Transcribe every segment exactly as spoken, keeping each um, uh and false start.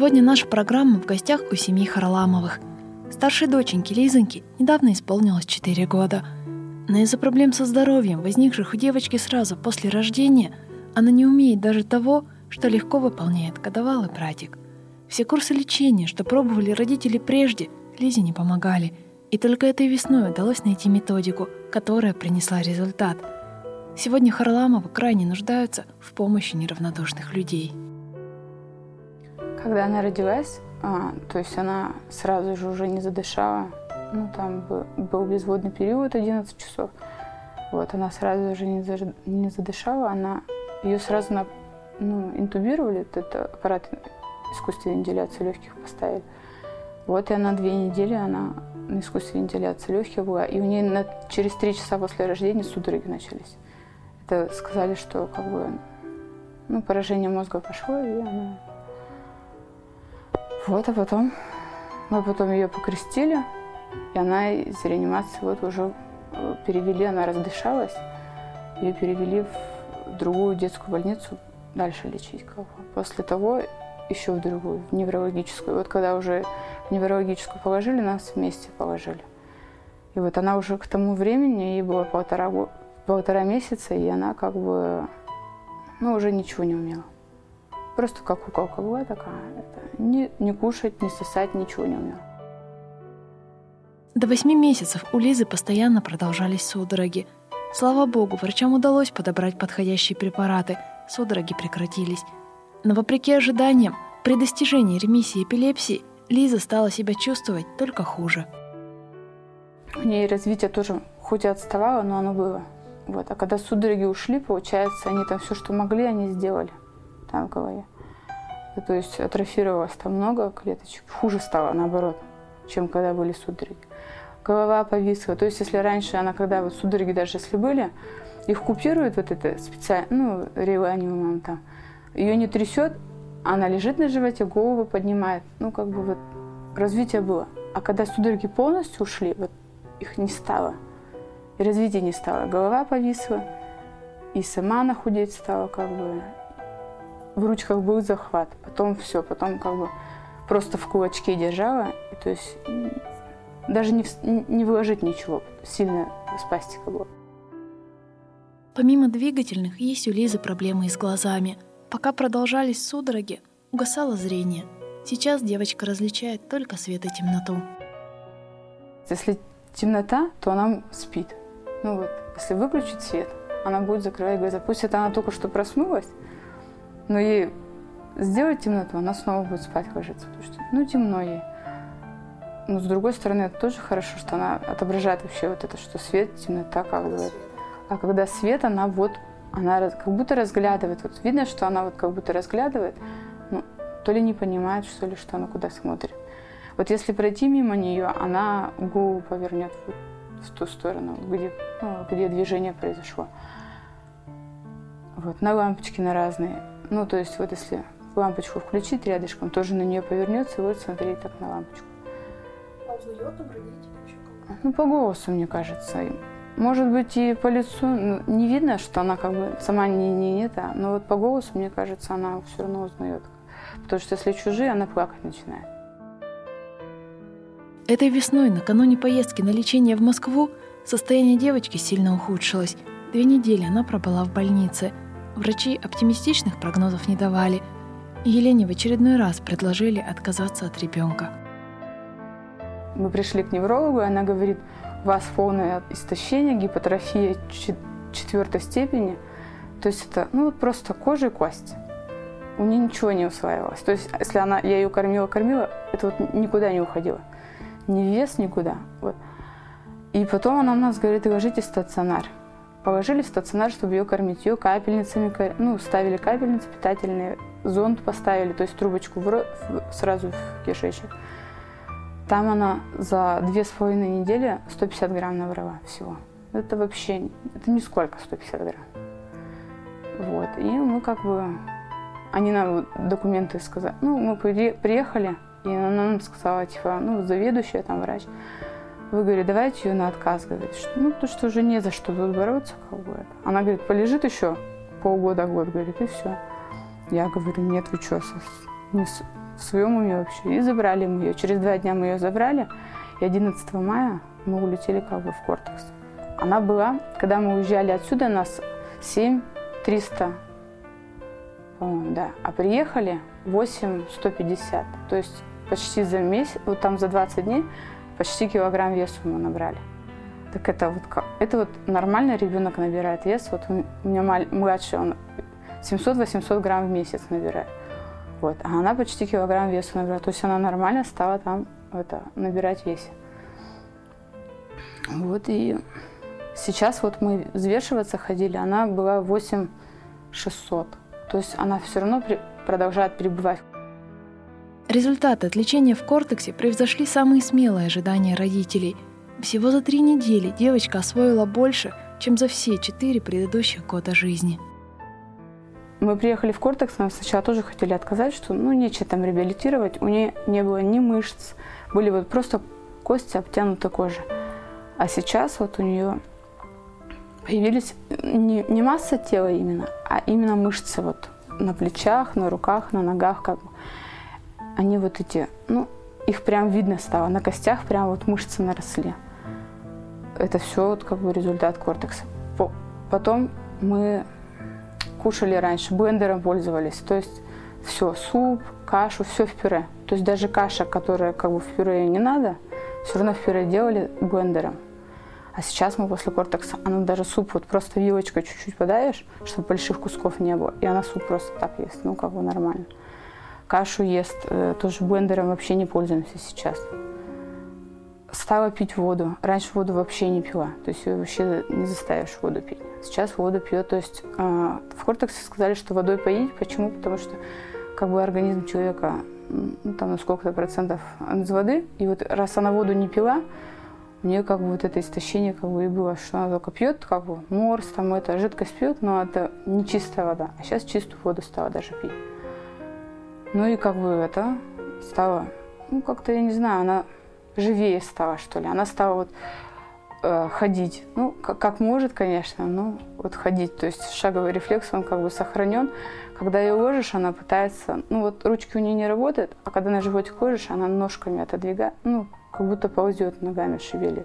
Сегодня наша программа в гостях у семьи Харламовых. Старшей доченьке Лизоньке недавно исполнилось четыре года. Но из-за проблем со здоровьем, возникших у девочки сразу после рождения, она не умеет даже того, что легко выполняет годовалый братик. Все курсы лечения, что пробовали родители прежде, Лизе не помогали. И только этой весной удалось найти методику, которая принесла результат. Сегодня Харламовы крайне нуждаются в помощи неравнодушных людей. Когда она родилась, а, то есть она сразу же уже не задышала, ну там был, был безводный период одиннадцать часов, вот, она сразу же не, заж... не задышала, она, ее сразу на, ну, интубировали, этот аппарат искусственной вентиляции легких поставили, вот, и она две недели, она на искусственной вентиляции легких была, и у нее на, через три часа после рождения судороги начались. Это сказали, что как бы, ну, поражение мозга пошло, и она... Вот, а потом, мы потом ее покрестили, и она из реанимации вот уже перевели, она раздышалась, ее перевели в другую детскую больницу дальше лечить. Как бы. После того еще в другую, в неврологическую. Вот когда уже в неврологическую положили, нас вместе положили. И вот она уже к тому времени, ей было полтора, полтора месяца, и она как бы, ну, уже ничего не умела. Просто как куколка была такая. Это, не, не кушать, не сосать, ничего не умела. До восьми месяцев у Лизы постоянно продолжались судороги. Слава богу, врачам удалось подобрать подходящие препараты. Судороги прекратились. Но вопреки ожиданиям, при достижении ремиссии эпилепсии Лиза стала себя чувствовать только хуже. У нее развитие тоже хоть и отставало, но оно было. Вот. А когда судороги ушли, получается, они там все, что могли, они сделали. Там в голове. И, то есть атрофировалось там много клеточек. Хуже стало, наоборот, чем когда были судороги. Голова повисла. То есть если раньше она, когда вот судороги даже если были, их купируют вот это специально, ну, реланиумом там, ее не трясет, она лежит на животе, голову поднимает. Ну, как бы вот развитие было. А когда судороги полностью ушли, вот их не стало. И развития не стало. Голова повисла, и сама она худеть стала, как бы. В ручках был захват, потом все, потом как бы просто в кулачке держала, и, то есть даже не, не выложить ничего, сильно спастика была. Помимо двигательных, есть у Лизы проблемы и с глазами. Пока продолжались судороги, угасало зрение. Сейчас девочка различает только свет и темноту. Если темнота, то она спит. Ну вот, если выключить свет, она будет закрывать глаза. Пусть это она только что проснулась, но ей сделать темноту, она снова будет спать ложиться, потому что, ну, темно ей. Но с другой стороны, это тоже хорошо, что она отображает вообще вот это, что свет, темнота, как бы. А когда свет, она вот, она как будто разглядывает. Вот видно, что она вот как будто разглядывает, ну, то ли не понимает, что ли, что она куда смотрит. Вот если пройти мимо нее, она голову повернет в, в ту сторону, где, ну, где движение произошло. Вот, на лампочки на разные. Ну, то есть, вот если лампочку включить рядышком, тоже на нее повернется и будет смотреть так на лампочку. А узнает там родители вообще как? Ну, по голосу, мне кажется. Может быть, и по лицу ну, не видно, что она как бы сама не, не, не это, но вот по голосу, мне кажется, она все равно узнает. Потому что если чужие, она плакать начинает. Этой весной, накануне поездки на лечение в Москву, состояние девочки сильно ухудшилось. Две недели она пробыла в больнице. Врачи оптимистичных прогнозов не давали. Елене в очередной раз предложили отказаться от ребенка. Мы пришли к неврологу, и она говорит, у вас полное истощение, гипотрофия четвертой степени. То есть это ну, вот просто кожа и кость. У нее ничего не усваивалось. То есть если она, я ее кормила-кормила, это вот никуда не уходило. Ни вес, никуда. Вот. И потом она у нас говорит, ложитесь в стационар. Положили в стационар, чтобы ее кормить. Ее капельницами, ну, ставили капельницы питательные, зонд поставили, то есть трубочку в рот, сразу в кишечник. Там она за две с половиной недели сто пятьдесят грамм набрала всего. Это вообще, это нисколько сто пятьдесят грамм. Вот, и мы как бы, они нам документы сказали, ну, мы приехали, и она нам сказала, типа, ну, заведующая, там, врач, вы, говорит, давайте ее на отказ, говорит, что, ну, потому что уже не за что тут бороться, как бы. Она, говорит, полежит еще полгода, год, говорит, и все. Я говорю, нет, вы что, в своем уме вообще. И забрали мы ее. Через два дня мы ее забрали, и одиннадцатого мая мы улетели как бы в Кортекс. Она была, когда мы уезжали отсюда, нас семь триста, по-моему, да, а приехали восемь сто пятьдесят. То есть почти за месяц, вот там за двадцать дней, почти килограмм веса мы набрали. Так это вот как, это вот нормально ребенок набирает вес. Вот у меня младший, он семьсот-восемьсот грамм в месяц набирает. Вот, а она почти килограмм веса набирает. То есть она нормально стала там это, набирать вес. Вот и сейчас вот мы взвешиваться ходили, она была восемь шестьсот. То есть она все равно при, продолжает пребывать. Результаты от лечения в Кортексе превзошли самые смелые ожидания родителей. Всего за три недели девочка освоила больше, чем за все четыре предыдущих года жизни. Мы приехали в Кортекс, нам сначала тоже хотели отказать, что ну нечего там реабилитировать. У нее не было ни мышц, были вот просто кости, обтянута кожей. А сейчас вот у нее появились не, не масса тела именно, а именно мышцы вот на плечах, на руках, на ногах. Как бы. Они вот эти, ну, их прям видно стало, на костях прям вот мышцы наросли. Это все вот как бы результат Кортекса. Потом мы кушали раньше, блендером пользовались, то есть все, суп, кашу, все в пюре. То есть даже каша, которая как бы в пюре не надо, все равно в пюре делали блендером. А сейчас мы после Кортекса, она даже суп вот просто вилочкой чуть-чуть подаешь, чтобы больших кусков не было, и она суп просто так ест, ну как бы нормально. Кашу ест, тоже блендером вообще не пользуемся сейчас. Стала пить воду. Раньше воду вообще не пила, то есть ее вообще не заставишь воду пить. Сейчас воду пьет, то есть э, в Кортексе сказали, что водой поить. Почему? Потому что как бы организм человека, ну, там на сколько-то процентов из воды, и вот раз она воду не пила, у нее как бы вот это истощение как бы и было, что она только пьет, как бы морс, там это жидкость пьет, но это не чистая вода, а сейчас чистую воду стала даже пить. Ну и как бы это стало, ну как-то, я не знаю, она живее стала, что ли. Она стала вот э, ходить. Ну, как, как может, конечно, но вот ходить. То есть шаговый рефлекс, он как бы сохранен. Когда ее ложишь, она пытается... Ну, вот ручки у нее не работают, а когда на животик ложишь, она ножками отодвигает. Ну, как будто ползет, ногами шевелит.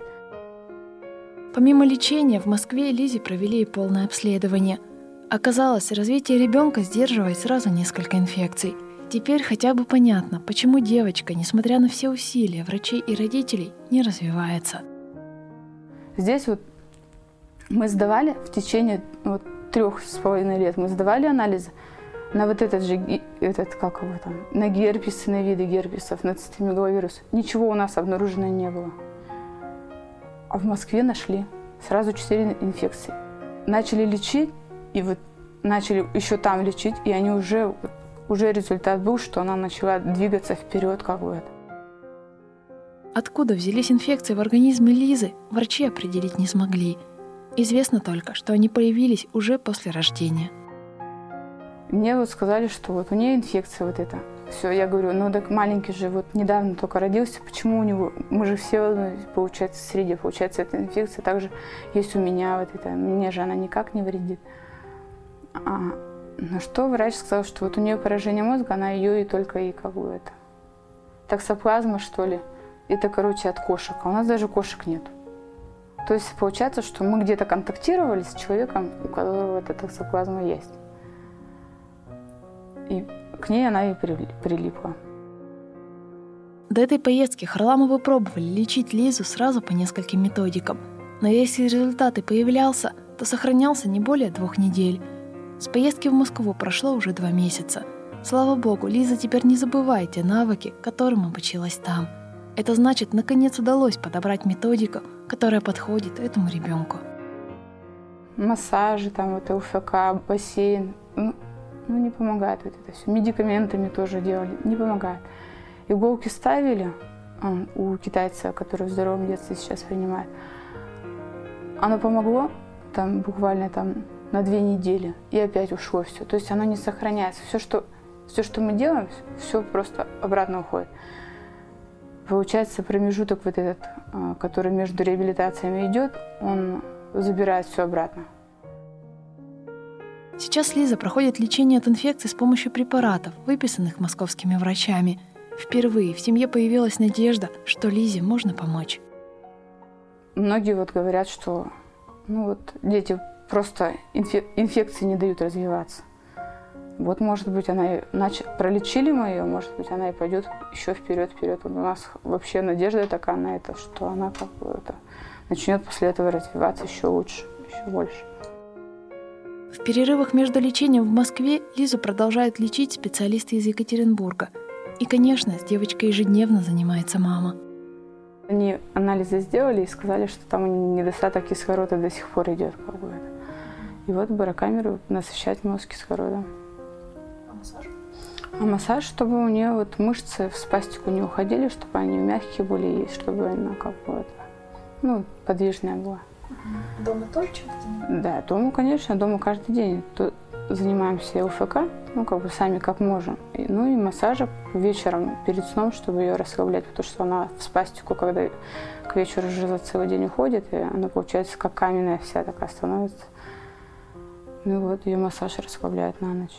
Помимо лечения, в Москве Лизе провели и полное обследование. Оказалось, развитие ребенка сдерживает сразу несколько инфекций. Теперь хотя бы понятно, почему девочка, несмотря на все усилия врачей и родителей, не развивается. Здесь вот мы сдавали в течение вот, трех с половиной лет, мы сдавали анализы на вот этот же, этот, как его там, на герпес, на виды герпесов, на цитомегаловирус. Ничего у нас обнаружено не было. А в Москве нашли сразу четыре инфекции. Начали лечить, и вот начали еще там лечить, и они уже... Уже результат был, что она начала двигаться вперед, как бы это. Откуда взялись инфекции в организме Лизы, врачи определить не смогли. Известно только, что они появились уже после рождения. Мне вот сказали, что вот у нее инфекция вот эта. Все, я говорю, ну так маленький же вот недавно только родился, почему у него, мы же все, получается, в среде, получается, эта инфекция также есть у меня вот это, мне же она никак не вредит. А, на что врач сказал, что вот у нее поражение мозга, она ее и только и как бы это, токсоплазма, что ли, это, короче, от кошек, а у нас даже кошек нет. То есть получается, что мы где-то контактировали с человеком, у которого эта токсоплазма есть. И к ней она и прилипла. До этой поездки Харламовы пробовали лечить Лизу сразу по нескольким методикам. Но если результат и появлялся, то сохранялся не более двух недель. С поездки в Москву прошло уже два месяца. Слава богу, Лиза теперь не забывает те навыки, которым обучилась там. Это значит, наконец удалось подобрать методику, которая подходит этому ребенку. Массажи, там вот ЛФК, бассейн, ну, ну не помогает вот это все. Медикаментами тоже делали, не помогает. Иголки ставили у китайца, который в здоровом детстве сейчас принимает. Оно помогло там буквально там на две недели, и опять ушло все. То есть оно не сохраняется. Все, что, все, что мы делаем, все просто обратно уходит. Получается, промежуток вот этот, который между реабилитациями идет, он забирает все обратно. Сейчас Лиза проходит лечение от инфекций с помощью препаратов, выписанных московскими врачами. Впервые в семье появилась надежда, что Лизе можно помочь. Многие вот говорят, что ну вот, дети просто инфек- инфекции не дают развиваться. Вот, может быть, она и нач... пролечили мы ее, может быть, она и пойдет еще вперед, вперед. У нас вообще надежда такая на это, что она как бы это начнет после этого развиваться еще лучше, еще больше. В перерывах между лечением в Москве Лизу продолжают лечить специалисты из Екатеринбурга. И, конечно, с девочкой ежедневно занимается мама. Они анализы сделали и сказали, что там недостаток кислорода до сих пор идет. Как бы. И вот барокамеру насыщать мозг кислородом. А массаж? А массаж, чтобы у нее вот мышцы в спастику не уходили, чтобы они мягкие были, и чтобы она как бы это, ну, подвижная была. Дома тоже чем-то? Да, дома, конечно, дома каждый день. Тут занимаемся ЛФК, ну, как бы сами как можем. И, ну и массажем вечером перед сном, чтобы ее расслаблять, потому что она в спастику, когда к вечеру уже за целый день уходит, и она получается как каменная вся такая становится. Ну вот, ее массаж расслабляет на ночь.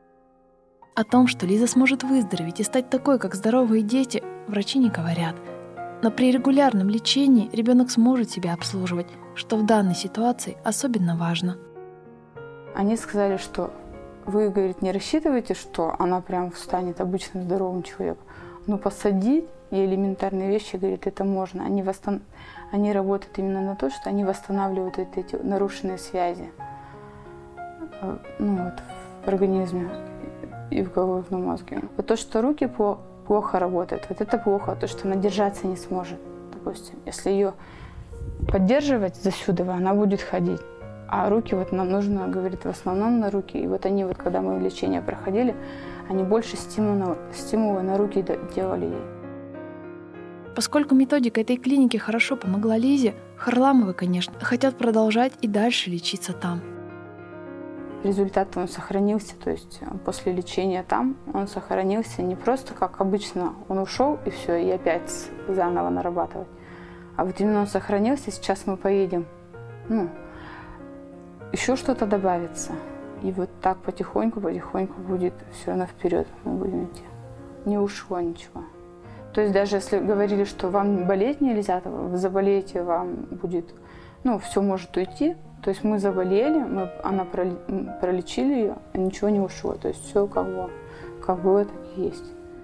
О том, что Лиза сможет выздороветь и стать такой, как здоровые дети, врачи не говорят. Но при регулярном лечении ребенок сможет себя обслуживать, что в данной ситуации особенно важно. Они сказали, что вы, говорит, не рассчитываете, что она прям станет обычным здоровым человеком, но посадить и элементарные вещи, говорит, это можно. Они, восстан... они работают именно на то, что они восстанавливают вот эти нарушенные связи, ну, вот, в организме и в головном мозге. Вот то, что руки по плохо работает. Вот это плохо, то, что она держаться не сможет. Допустим, если ее поддерживать засюда, она будет ходить. А руки вот нам нужно, говорит, в основном на руки. И вот они вот, когда мы лечение проходили, они больше стимула, стимула на руки делали ей. Поскольку методика этой клиники хорошо помогла Лизе, Харламовы, конечно, хотят продолжать и дальше лечиться там. Результат он сохранился, то есть после лечения там он сохранился не просто как обычно, он ушел и все, и опять заново нарабатывать. А вот именно он сохранился, сейчас мы поедем, ну, еще что-то добавится. И вот так потихоньку, потихоньку будет все равно вперед мы будем идти. Не ушло ничего. То есть даже если говорили, что вам болеть нельзя, то вы заболеете, вам будет, ну, все может уйти. То есть мы заболели, мы, она пролечили ее, а ничего не ушло. То есть все как бы, как было, так и есть.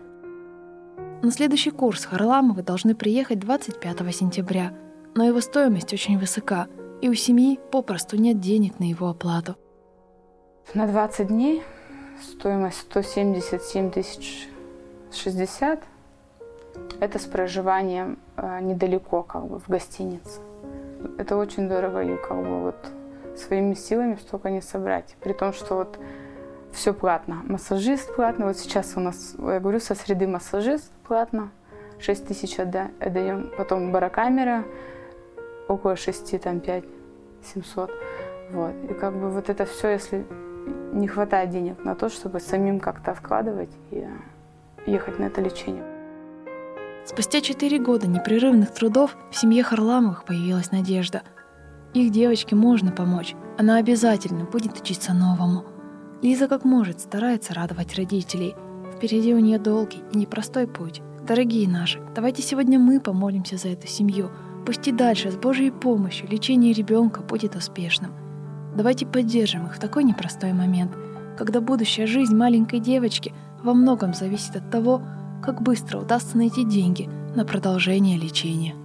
На следующий курс Харламовы должны приехать двадцать пятого сентября, но его стоимость очень высока, и у семьи попросту нет денег на его оплату. На двадцать дней стоимость сто семьдесят семь тысяч шестьдесят. Это с проживанием э, недалеко, как бы в гостинице. Это очень дорого, и как бы вот своими силами столько не собрать. При том, что вот все платно. Массажист платно. Вот сейчас у нас, я говорю, со среды массажист платно. шесть тысяч отдаем. Потом барокамера около шести, там пять семьсот. Вот. И как бы вот это все, если не хватает денег на то, чтобы самим как-то вкладывать и ехать на это лечение. Спустя четыре года непрерывных трудов в семье Харламовых появилась надежда. Их девочке можно помочь, она обязательно будет учиться новому. Лиза как может старается радовать родителей. Впереди у нее долгий и непростой путь. Дорогие наши, давайте сегодня мы помолимся за эту семью. Пусть и дальше с Божьей помощью лечение ребенка будет успешным. Давайте поддержим их в такой непростой момент, когда будущая жизнь маленькой девочки во многом зависит от того, как быстро удастся найти деньги на продолжение лечения.